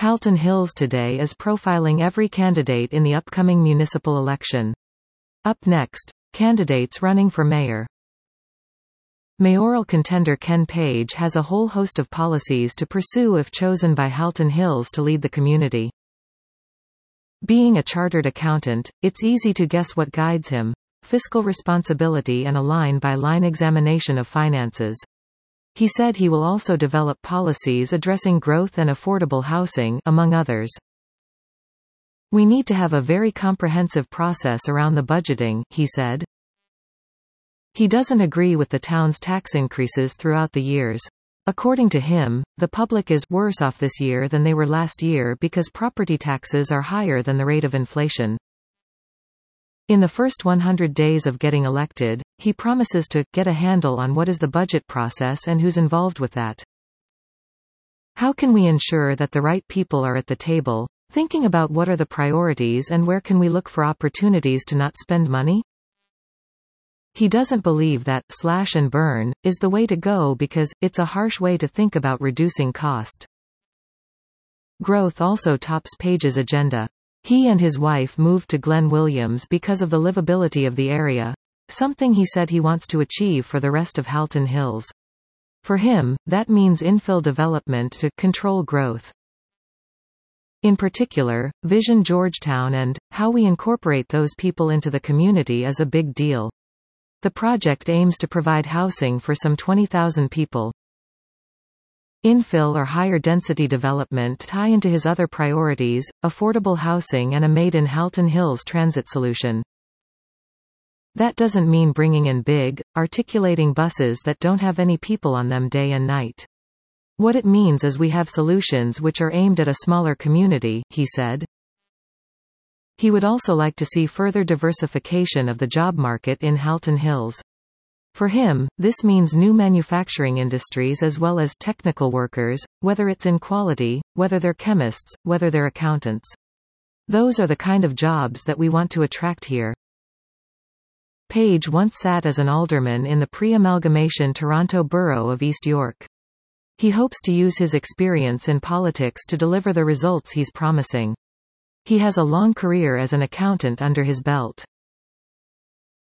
Halton Hills Today is profiling every candidate in the upcoming municipal election. Up next, candidates running for mayor. Mayoral contender Ken Page has a whole host of policies to pursue if chosen by Halton Hills to lead the community. Being a chartered accountant, it's easy to guess what guides him: fiscal responsibility and a line-by-line examination of finances. He said he will also develop policies addressing growth and affordable housing, among others. We need to have a very comprehensive process around the budgeting, he said. He doesn't agree with the town's tax increases throughout the years. According to him, the public is worse off this year than they were last year because property taxes are higher than the rate of inflation. In the first 100 days of getting elected, he promises to get a handle on what is the budget process and who's involved with that. How can we ensure that the right people are at the table, thinking about what are the priorities and where can we look for opportunities to not spend money? He doesn't believe that slash and burn is the way to go because it's a harsh way to think about reducing cost. Growth also tops Page's agenda. He and his wife moved to Glen Williams because of the livability of the area, something he said he wants to achieve for the rest of Halton Hills. For him, that means infill development to control growth. In particular, Vision Georgetown and how we incorporate those people into the community is a big deal. The project aims to provide housing for some 20,000 people. Infill or higher density development tie into his other priorities: affordable housing and a made-in-Halton Hills transit solution. That doesn't mean bringing in big, articulating buses that don't have any people on them day and night. What it means is we have solutions which are aimed at a smaller community, he said. He would also like to see further diversification of the job market in Halton Hills. For him, this means new manufacturing industries as well as technical workers, whether it's in quality, whether they're chemists, whether they're accountants. Those are the kind of jobs that we want to attract here. Page once sat as an alderman in the pre-amalgamation Toronto borough of East York. He hopes to use his experience in politics to deliver the results he's promising. He has a long career as an accountant under his belt.